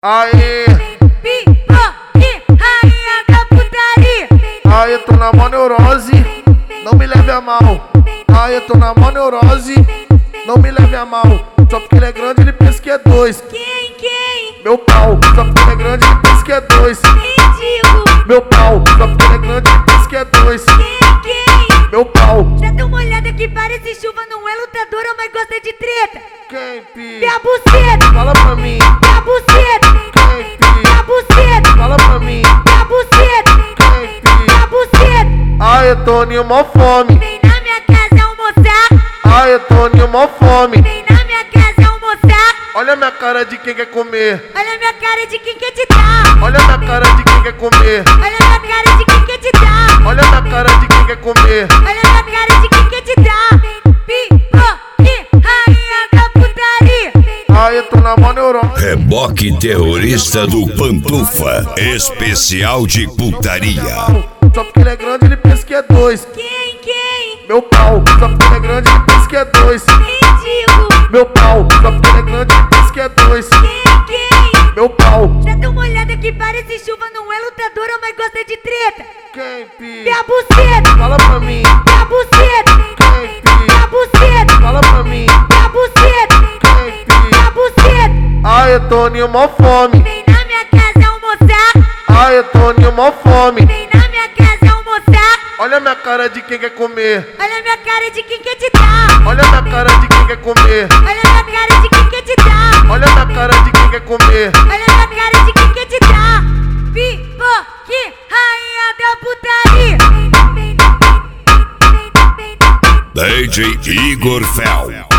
Aê, Pipoque, rainha da putaria. aê, tô na mó neurose, não me leve a mal. Aê, tô na mó neurose, não me leve a mal. Só porque ele é grande, ele pensa que é dois. Quem? Meu pau, só porque ele é grande, ele pensa que é dois. Ridículo. Meu pau, só porque ele é grande, ele pensa que é dois. Quem? Meu pau. Já deu uma olhada que parece chuva, não é lutadora, mas gosta de treta. Quem, pi? Minha buceta, Fala pra mim. minha buceta, Quem, pi? minha buceta, Fala pra mim. minha buceta, Quem, pi? minha buceta. Aê, Toninho, mó fome. Vem na minha casa almoçar, Aê, Toninho, mó fome. vem na minha casa almoçar. Olha a minha cara de quem quer comer. Olha a minha cara de quem quer te dar. Olha a minha cara de quem quer comer. Olha a minha cara de quem quer te dar. Olha a minha cara de quem quer comer. Olha a minha cara de quem quer te dar. Pipoque, rainha da putaria. Aê, tô na mó neurose. Reboque terrorista do Pantufa, especial de putaria. Só porque ele é grande, ele pensa que é dois. Quem? Meu pau, só porque ele é grande, ele pensa que é dois. Ridículo. Meu pau, só porque ele é grande, ele pensa que é dois. Quem? Meu pau. Já deu uma olhada que parece chuva, não é lutadora, mas gosta de treta. Quem, pi? Minha buceta, Fala pra mim. minha buceta, Quem, pi? minha buceta, Fala pra mim. minha buceta, Quem, pi? minha buceta. Aê, Toninho, mó fome. Vem na minha casa almoçar, Aê, Toninho, mó fome. vem na minha casa almoçar. Olha a minha cara de quem quer comer. Olha a minha cara de quem quer te dar. Olha a minha cara de quem quer comer. Olha a minha cara de quem quer te dar. Olha a minha cara de quem quer comer. Olha a minha cara de quem quer te dar. Pipoque, rainha da putaria. DJ Igor Fel.